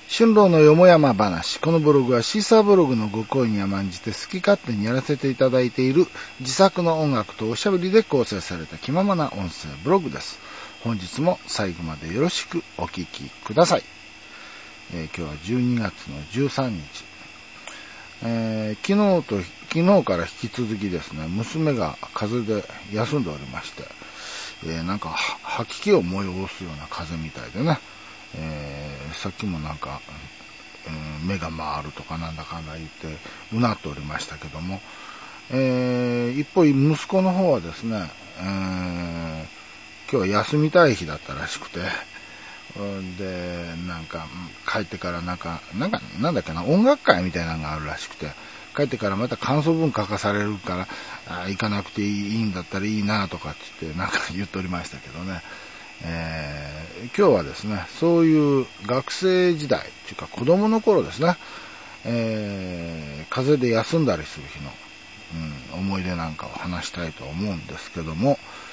春郎のよもやま話。このブログはシーサーブログのご好意に甘んじて好き勝手にやらせていただいている自作の音楽とおしゃべりで構成された気ままな音声ブログです。本日も最後までよろしくお聞きください。今日は12月の13日。昨日から引き続きですね、娘が風邪で休んでおりまして、なんか吐き気を催すような風邪みたいでね、さっきもなんか、目が回るとかなんだかんだ言ってうなっておりましたけども、一方息子の方はですね、今日は休みたい日だったらしくて、でなんか帰ってからなんだっけな、音楽会みたいなのがあるらしくて、帰ってからまた感想文書かされるから、行かなくていいんだったらいいなとかって言ってなんか言っておりましたけどね。今日はですね、そういう学生時代というか子供の頃ですね、風邪で休んだりする日の、思い出なんかを話したいと思うんですけども、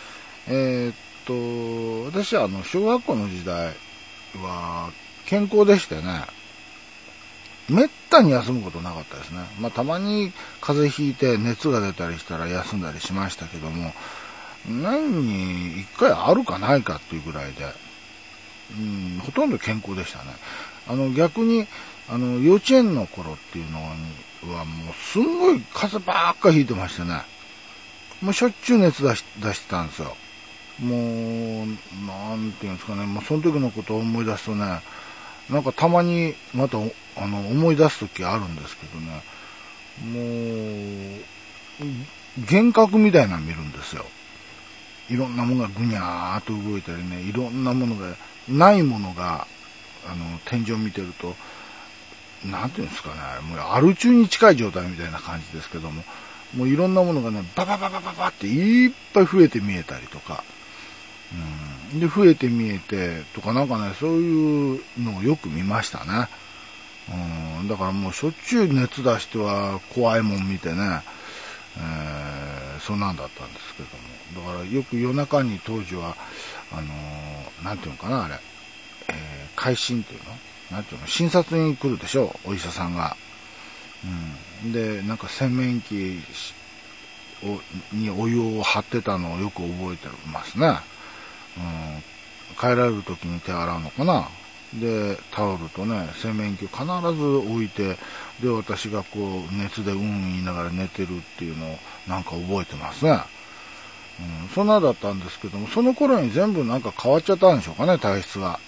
私は小学校の時代は健康でしてね、めったに休むことなかったですね。たまに風邪ひいて熱が出たりしたら休んだりしましたけども、年に一回あるかないかっていうぐらいで、ほとんど健康でしたね。逆に幼稚園の頃っていうのはもうすんごい風邪ばっかひいてましてね、もうしょっちゅう熱出してたんですよ。もうなんていうんですかね、もうその時のことを思い出すとね、なんかたまにまた思い出す時あるんですけどね、もう幻覚みたいなの見るんですよ。いろんなものがぐにゃーっと動いたりね、いろんなものがないものが天井を見てると、なんていうんですかね、もうアル中に近い状態みたいな感じですけども、もういろんなものがね、ババババババっていっぱい増えて見えたりとか、で増えて見えてとかなんかね、そういうのをよく見ましたね。だからもうしょっちゅう熱出しては怖いもん見てね、そんなんだったんですけども、だからよく夜中に当時はなんていうのかな、あれ、回診っていうの、なんていうの、診察に来るでしょ、お医者さんが。でなんか洗面器にお湯を張ってたのをよく覚えてますね。帰られる時に手洗うのかな。でタオルとね、洗面器を必ず置いて、で私がこう熱で言いながら寝てるっていうのをなんか覚えてますね。そんなだったんですけども、その頃に全部なんか変わっちゃったんでしょうかね、体質が。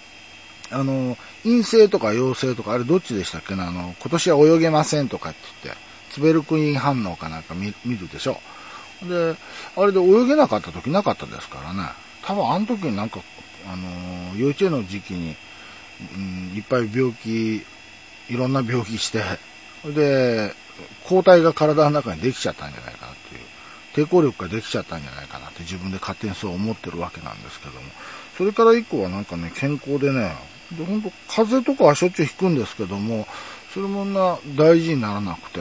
陰性とか陽性とか、あれどっちでしたっけな、今年は泳げませんとかって言って、ツベルクイン反応かなんか見るでしょ。で、あれで泳げなかった時なかったですからね。多分あの時になんか、幼稚園の時期に、いっぱいいろんな病気して、で、抗体が体の中にできちゃったんじゃないかなっていう、抵抗力ができちゃったんじゃないかなって自分で勝手にそう思ってるわけなんですけども、それから以降はなんかね、健康でね、で、ほんと風邪とかはしょっちゅうひくんですけども、それも大事にならなくて、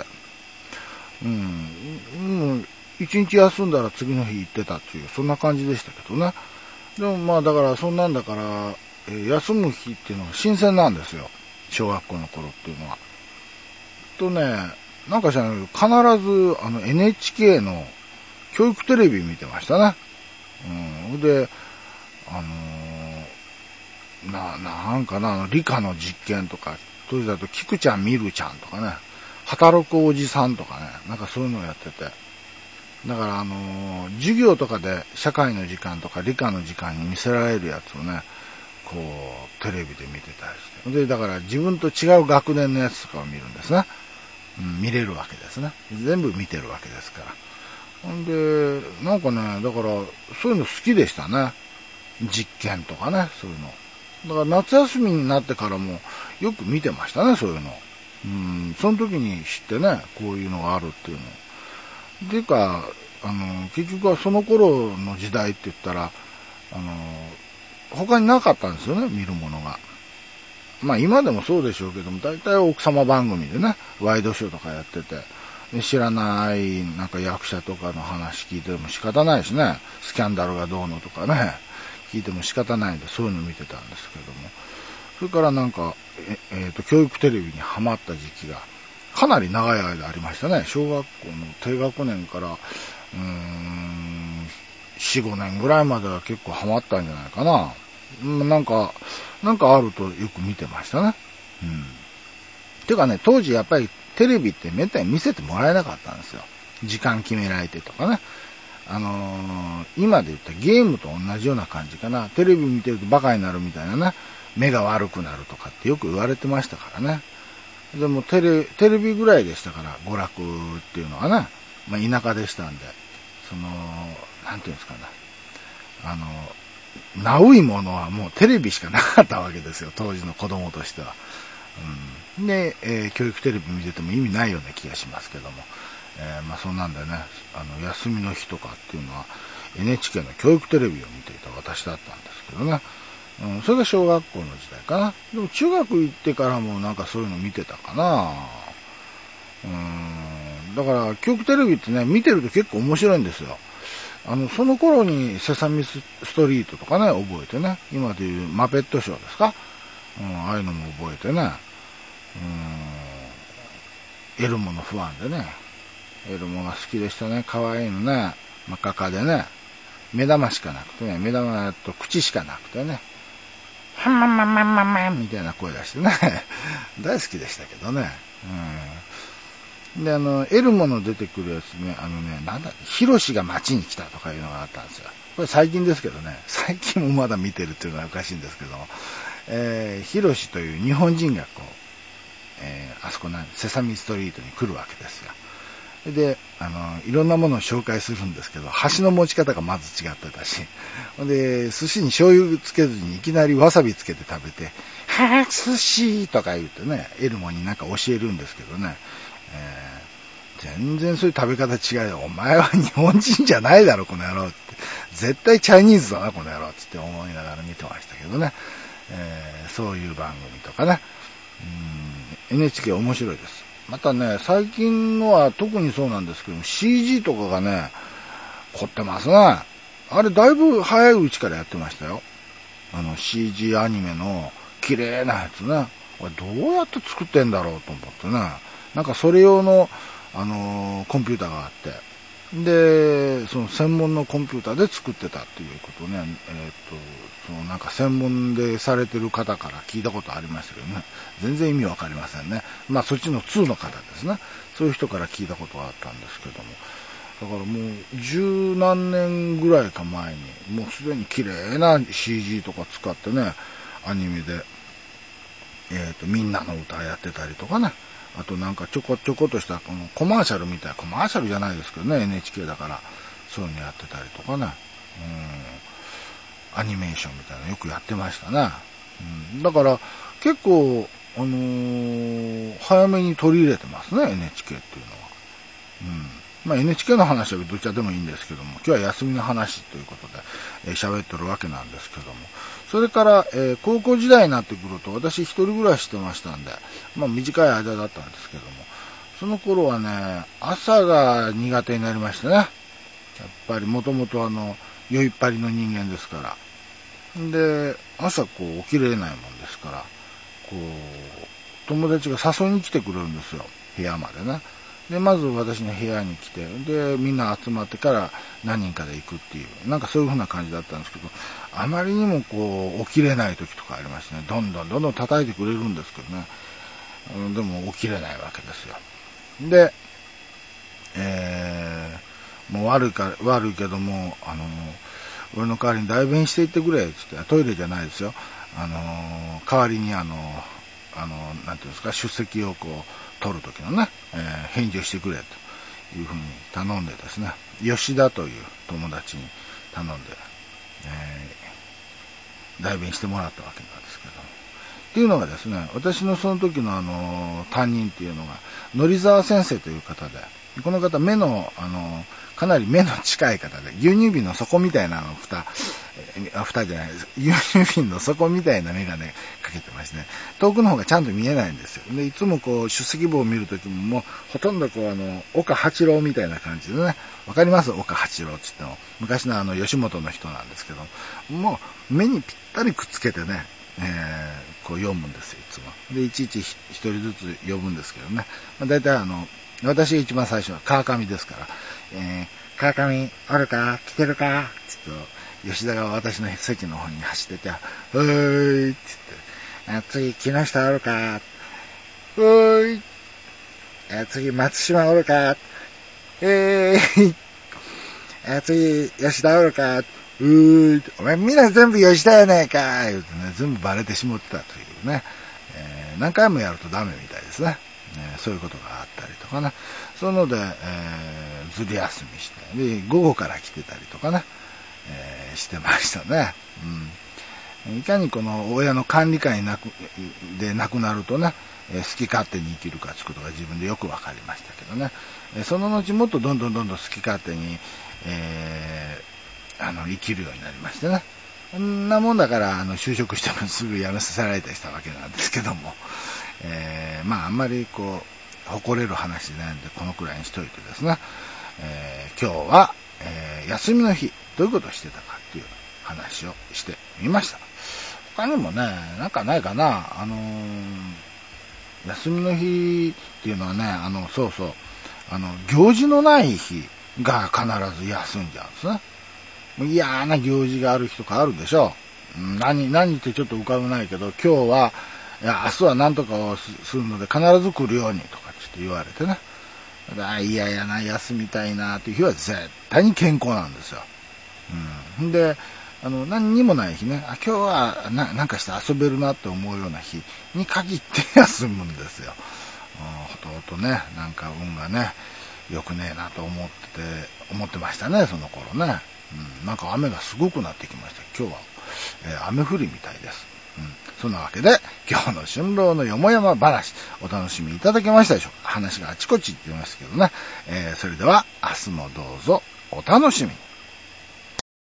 一日休んだら次の日行ってたっていう、そんな感じでしたけどね。でもだからそんなんだから、休む日っていうのは新鮮なんですよ、小学校の頃っていうのは。とね、なんか知らないけど、必ずNHK の教育テレビ見てましたね。で、なんかな、理科の実験とか、当時だとキクちゃんミルちゃんとかね、働くおじさんとかね、なんかそういうのをやってて、だから授業とかで社会の時間とか理科の時間に見せられるやつをね、こうテレビで見てたりして、でだから自分と違う学年のやつとかを見るんですね。見れるわけですね。全部見てるわけですから。ほんでなんかね、だからそういうの好きでしたね。実験とかね、そういうの。だから夏休みになってからもよく見てましたね、そういうの。その時に知ってね、こういうのがあるっていうの。っていうか、結局はその頃の時代って言ったら、他になかったんですよね、見るものが。今でもそうでしょうけども、大体奥様番組でね、ワイドショーとかやってて、知らないなんか役者とかの話聞いても仕方ないしね、スキャンダルがどうのとかね、聞いても仕方ないんで、そういうの見てたんですけども。それからなんか、 教育テレビにハマった時期がかなり長い間ありましたね。小学校の低学年から4、5年ぐらいまでは結構ハマったんじゃないかな。なんかあるとよく見てましたね。てかね、当時やっぱりテレビってめったに見せてもらえなかったんですよ。時間決められてとかね。今で言ったゲームと同じような感じかな。テレビ見てるとバカになるみたいなね。目が悪くなるとかってよく言われてましたからね。でもテレビぐらいでしたから、娯楽っていうのはね。田舎でしたんで、なんていうんですかね。ナウいものはもうテレビしかなかったわけですよ。当時の子供としては。で、教育テレビ見てても意味ないような気がしますけども。そんなんでね、休みの日とかっていうのは NHK の教育テレビを見ていた私だったんですけどね。それが小学校の時代かな。でも中学行ってからもなんかそういうの見てたかな。だから教育テレビってね、見てると結構面白いんですよ。その頃にセサミストリートとかね、覚えてね。今でいうマペットショーですか。ああいうのも覚えてね。エルモのファンでね。エルモが好きでしたね。可愛いのね。真っ赤かでね。目玉しかなくてね。目玉と口しかなくてね。はんまんまんまんまんまんみたいな声出してね。大好きでしたけどね。で、エルモの出てくるやつね、ヒロシが街に来たとかいうのがあったんですよ。これ最近ですけどね。最近もまだ見てるっていうのはおかしいんですけども。ヒロシという日本人がこう、あそこセサミストリートに来るわけですよ。で、いろんなものを紹介するんですけど、箸の持ち方がまず違ってたし、で、寿司に醤油つけずにいきなりわさびつけて食べて、はぁ、寿司とか言ってね、エルモになんか教えるんですけどね、全然そういう食べ方違うよ。お前は日本人じゃないだろ、この野郎って。絶対チャイニーズだな、この野郎って思いながら見てましたけどね。そういう番組とかね。NHK 面白いです。またね、最近のは特にそうなんですけども、CG とかがね、凝ってますね。あれだいぶ早いうちからやってましたよ。CG アニメの綺麗なやつね。これどうやって作ってんだろうと思ってね。なんかそれ用の、コンピューターがあって、で、その専門のコンピューターで作ってたっていうことをね、なんか専門でされてる方から聞いたことありましたけどね、全然意味わかりませんね。そっちの2の方ですね。そういう人から聞いたことがあったんですけども。だからもう十何年ぐらいか前に、もうすでに綺麗な CG とか使ってね、アニメで、みんなの歌やってたりとかね、あとなんかちょこっとしたこのコマーシャルみたいな、コマーシャルじゃないですけどね、NHK だから、そういうのやってたりとかね、アニメーションみたいなのよくやってましたね。だから結構、早めに取り入れてますね、NHK っていうのは。NHK の話はどちらでもいいんですけども、今日は休みの話ということで喋ってるわけなんですけども、それから、高校時代になってくると、私一人暮らししてましたんで、短い間だったんですけども、その頃はね、朝が苦手になりましたね。やっぱりもともと酔いっぱりの人間ですから。で、朝こう起きれないもんですから、こう、友達が誘いに来てくれるんですよ。部屋までね。で、まず私の部屋に来て、で、みんな集まってから何人かで行くっていう、なんかそういう風な感じだったんですけど、あまりにもこう、起きれない時とかありましてね、どんどん叩いてくれるんですけどね、でも起きれないわけですよ。で、もう悪いけども、俺の代わりに代弁していってくれ、つって、トイレじゃないですよ。代わりになんていうんですか、出席をこう、取るときのね、返事をしてくれ、というふうに頼んでですね、吉田という友達に頼んで、代弁してもらったわけなんですけど。っていうのがですね、私のその時の担任っていうのが、のりざわ先生という方で、この方かなり目の近い方で、牛乳瓶の底みたいな蓋じゃないです。牛乳瓶の底みたいなメガネかけてましてね、遠くの方がちゃんと見えないんですよ。で、いつもこう、出席簿を見るときもほとんどこう岡八郎みたいな感じでね、わかります？岡八郎って言っても。昔の吉本の人なんですけど、もう目にぴったりくっつけてね、 こう読むんですよ、いつも。で、いちいち一人ずつ呼ぶんですけどね。だいたい私が一番最初は川上ですから、川上、おるか来てるかつって、吉田が私の席の方に走ってて、ーいつって、次、木下おるかーい、次、松島おるか次、吉田おるかお前みんな全部吉田やないか言うてね、全部バレてしもってたというね、何回もやるとダメみたいですね。そういうことがあったりとかね。そういうので、ずり休みして、で、午後から来てたりとかね、してましたね。いかにこの親の管理下で亡くなるとね、好き勝手に生きるかということが自分でよくわかりましたけどね。その後もっとどんどん好き勝手に、生きるようになりましてね。そんなもんだから、就職してもすぐ辞めさせられたりしたわけなんですけども、あんまりこう、誇れる話なんで、このくらいにしといてですね、今日は、休みの日、どういうことをしてたかっていう話をしてみました。他にもね、なんかないかな、休みの日っていうのはね、行事のない日が必ず休んじゃうんですね。嫌な行事がある日とかあるでしょ。何ってちょっと浮かばないけど、今日は、明日は何とかをするので必ず来るようにとかちょっと言われてね。嫌やな、休みたいなっていう日は絶対に健康なんですよ。で、何にもない日ね、今日はなんかして遊べるなって思うような日に限って休むんですよ。ほとね、なんか運がね、良くねえなと思ってましたね、その頃ね。なんか雨がすごくなってきました。今日は、雨降りみたいです。そんなわけで、今日の春郎のよもやま話、お楽しみいただけましたでしょうか。話があちこち言ってますけどね。それでは、明日もどうぞお楽しみに。